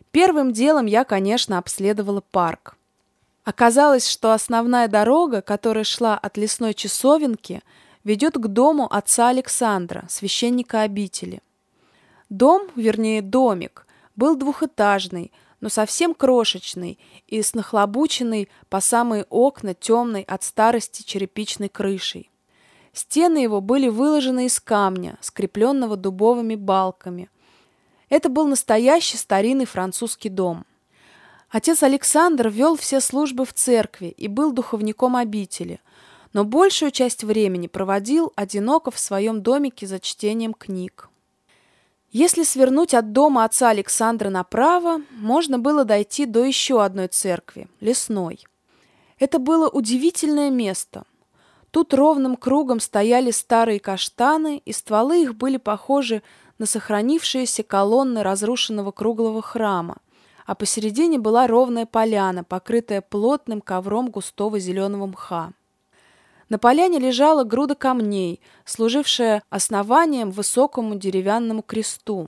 Первым делом я, конечно, обследовала парк. Оказалось, что основная дорога, которая шла от лесной часовенки, ведет к дому отца Александра, священника обители. Дом, вернее домик, был двухэтажный, но совсем крошечный и с нахлобученной по самые окна темной от старости черепичной крышей. Стены его были выложены из камня, скрепленного дубовыми балками. Это был настоящий старинный французский дом. Отец Александр вел все службы в церкви и был духовником обители, но большую часть времени проводил одиноко в своем домике за чтением книг. Если свернуть от дома отца Александра направо, можно было дойти до еще одной церкви, лесной. Это было удивительное место. Тут ровным кругом стояли старые каштаны, и стволы их были похожи на сохранившиеся колонны разрушенного круглого храма, а посередине была ровная поляна, покрытая плотным ковром густого зеленого мха. На поляне лежала груда камней, служившая основанием высокому деревянному кресту.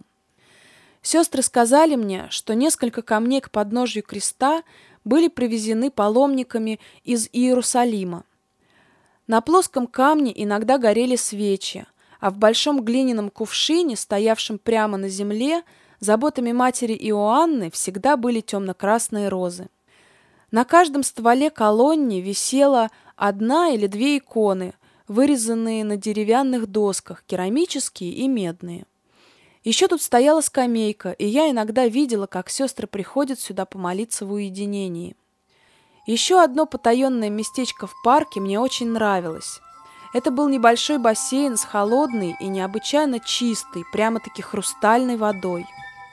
Сестры сказали мне, что несколько камней к подножию креста были привезены паломниками из Иерусалима. На плоском камне иногда горели свечи, а в большом глиняном кувшине, стоявшем прямо на земле, заботами матери Иоанны всегда были темно-красные розы. На каждом стволе колонны висела одна или две иконы, вырезанные на деревянных досках, керамические и медные. Еще тут стояла скамейка, и я иногда видела, как сестры приходят сюда помолиться в уединении. Еще одно потаенное местечко в парке мне очень нравилось. Это был небольшой бассейн с холодной и необычайно чистой, прямо-таки хрустальной водой.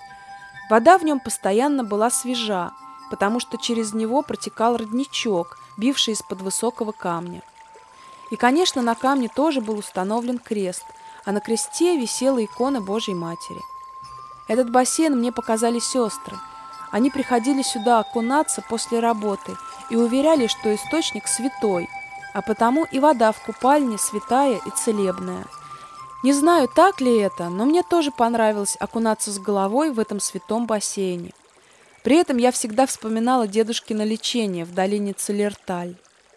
Вода в нем постоянно была свежа, потому что через него протекал родничок, бивший из-под высокого камня. И, конечно, на камне тоже был установлен крест, а на кресте висела икона Божьей Матери. Этот бассейн мне показали сестры. Они приходили сюда окунаться после работы и уверяли, что источник святой, а потому и вода в купальне святая и целебная. Не знаю, так ли это, но мне тоже понравилось окунаться с головой в этом святом бассейне. При этом я всегда вспоминала дедушкино лечение в долине Целерталь.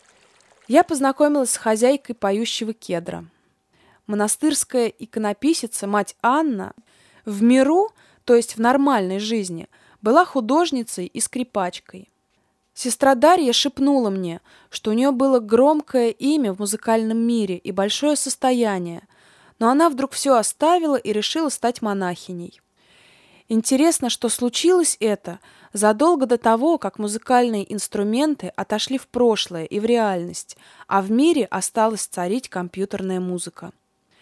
Я познакомилась с хозяйкой поющего кедра. Монастырская иконописица, мать Анна, в миру, то есть в нормальной жизни, была художницей и скрипачкой. Сестра Дарья шепнула мне, что у нее было громкое имя в музыкальном мире и большое состояние, но она вдруг все оставила и решила стать монахиней. Интересно, что случилось это задолго до того, как музыкальные инструменты отошли в прошлое и в реальность, а в мире осталась царить компьютерная музыка.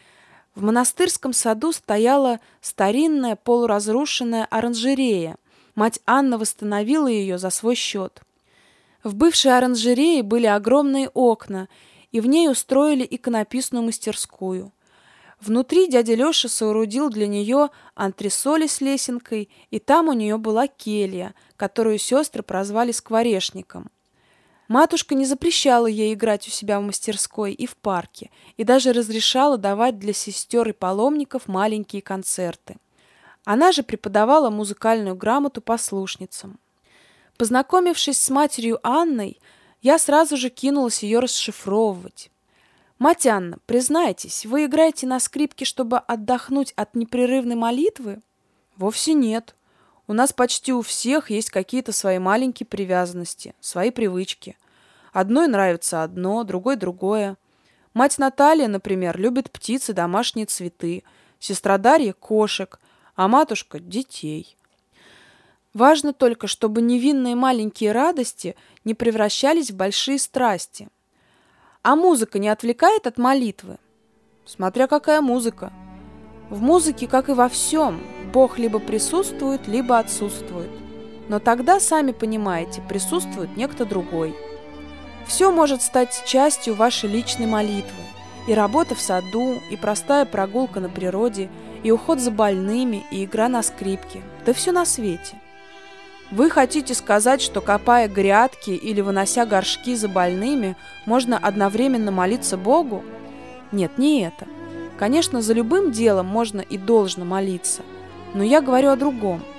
В монастырском саду стояла старинная полуразрушенная оранжерея. Мать Анна восстановила ее за свой счет. В бывшей оранжерее были огромные окна, и в ней устроили иконописную мастерскую. Внутри дядя Леша соорудил для нее антресоли с лесенкой, и там у нее была келья, которую сестры прозвали скворечником. Матушка не запрещала ей играть у себя в мастерской и в парке, и даже разрешала давать для сестер и паломников маленькие концерты. Она же преподавала музыкальную грамоту послушницам. Познакомившись с матерью Анной, я сразу же кинулась ее расшифровывать. «Мать Анна, признайтесь, вы играете на скрипке, чтобы отдохнуть от непрерывной молитвы?» «Вовсе нет. У нас почти у всех есть какие-то свои маленькие привязанности, свои привычки. Одной нравится одно, другой другое. Мать Наталья, например, любит птиц и домашние цветы, сестра Дарья – кошек, а матушка – детей. Важно только, чтобы невинные маленькие радости не превращались в большие страсти. А музыка не отвлекает от молитвы? Смотря какая музыка. В музыке, как и во всем, Бог либо присутствует, либо отсутствует. Но тогда, сами понимаете, присутствует некто другой. Все может стать частью вашей личной молитвы. И работа в саду, и простая прогулка на природе, и уход за больными, и игра на скрипке. Да все на свете. Вы хотите сказать, что, копая грядки или вынося горшки за больными, можно одновременно молиться Богу? Нет, не это. Конечно, за любым делом можно и должно молиться. Но я говорю о другом.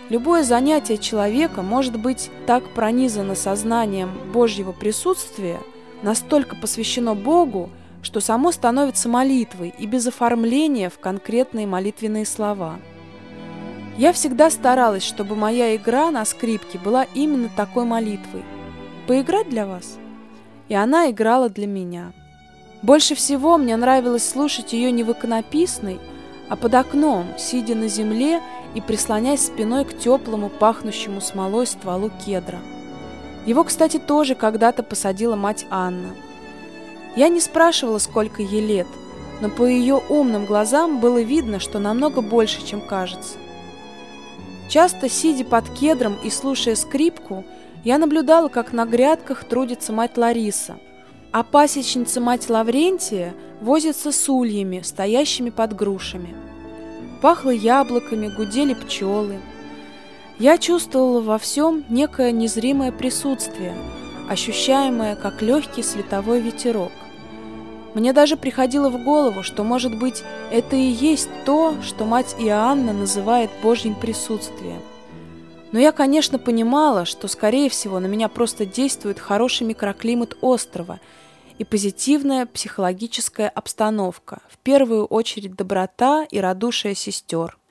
Любое занятие человека может быть так пронизано сознанием Божьего присутствия, настолько посвящено Богу, что само становится молитвой и без оформления в конкретные молитвенные слова. Я всегда старалась, чтобы моя игра на скрипке была именно такой молитвой. Поиграть для вас? И она играла для меня. Больше всего мне нравилось слушать ее не в иконописной, а под окном, сидя на земле и прислоняясь спиной к теплому, пахнущему смолой стволу кедра. Его, кстати, тоже когда-то посадила мать Анна. Я не спрашивала, сколько ей лет, но по ее умным глазам было видно, что намного больше, чем кажется. Часто, сидя под кедром и слушая скрипку, я наблюдала, как на грядках трудится мать Лариса, а пасечница мать Лаврентия возится с ульями, стоящими под грушами. Пахло яблоками, гудели пчелы. Я чувствовала во всем некое незримое присутствие, ощущаемое как легкий световой ветерок. Мне даже приходило в голову, что, может быть, это и есть то, что мать Иоанна называет Божьим присутствием. Но я, конечно, понимала, что, скорее всего, на меня просто действует хороший микроклимат острова и позитивная психологическая обстановка, в первую очередь доброта и радушие сестер.